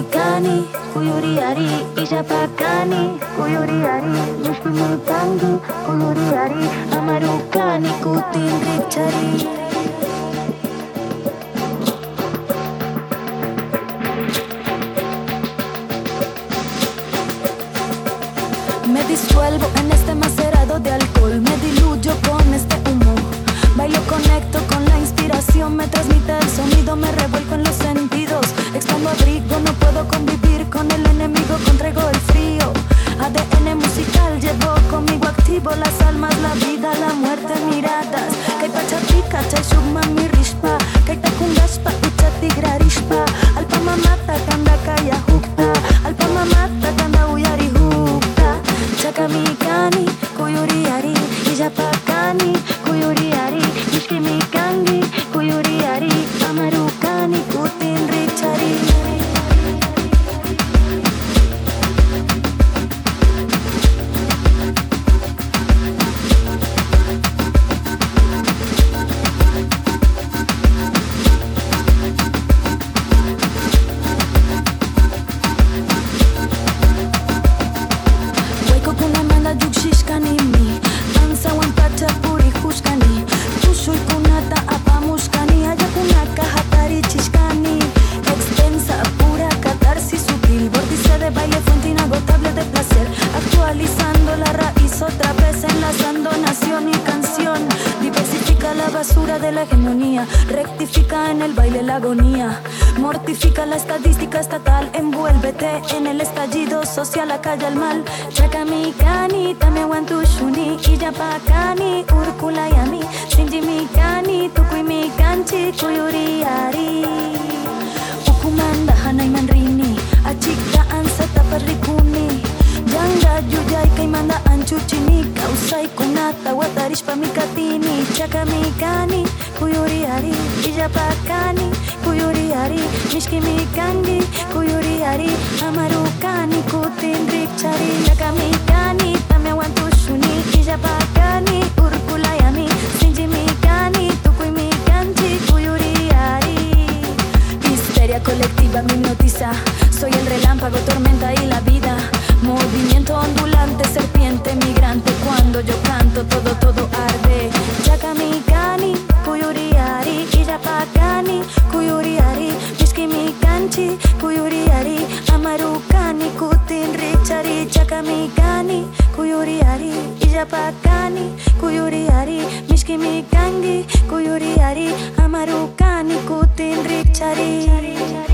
kani kuyuriari ijapakani kuyuriari mushkumi tangi kuyuriari amarukani kutin richari. Me disuelvo en este macerado de alcohol, me diluyo con este humo. Bailo, conecto con la inspiración, me transmite el sonido, me revuelco en los sentidos. Expando abrigo, no puedo convivir con el enemigo, contraigo el frío. ADN musical llevo conmigo activo las almas, la vida, la muerte, miradas. Kay pachatika, chay shugma mi rishpa, kay takungashpa, uchati grarishpa. Alpa mamata kanda kaya hukta, alpa mamata kanda uyari hukta. Chakami kani kuyuriari ijapakani kuyuriari mishkimi kangi kuyuriari amarukani kutin richari. Actualizando la raíz otra vez, enlazando nación y canción. Diversifica la basura de la hegemonía, rectifica en el baile la agonía. Mortifica la estadística estatal, envuélvete en el estallido social, acalla el mal. Chakami kani, tamewantu shuni, ijapakani, urkula yami, shinjimi kani, tukui mi kanchi, kuyuriari. Ukumanda hanay manrini, achikta ansata parrikuni. Yanga yuyay kay manda anchuchini, kausay kunata watarishpa mikatini. Chakami kani kuyuriari ijapakani kuyuriari mishkimi kangi kuyuriari amarukani kutin richari. Chakami kani tamewantu shuni ijapakani urkulayami sinjimi kani tukui mi kanchi kuyuriari. Histeria colectiva me hipnotiza, soy el relámpago, tormenta y la vida. Movimiento ondulante, serpiente migrante, cuando yo canto todo arde. Chakami kani kuyuriari ijapakani kuyuriari mishkimi kanchi kuyuriari amarukani kutin richari. Chakami kani kuyuriari ijapakani kuyuriari mishkimi kangi kuyuriari amarukani kutin richari.